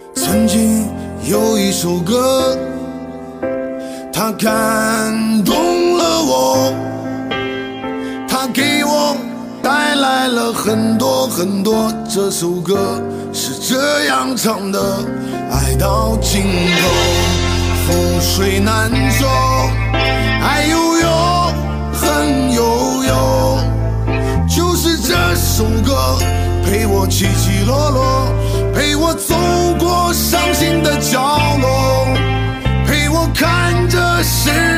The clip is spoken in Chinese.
曾经有一首歌，它感动了我，它给我带来了很多很多。这首歌是这样唱的：爱到尽头，覆水难收，爱悠悠，恨悠悠。就是这首歌陪我起起落落，陪我走过伤心的角落，陪我看着世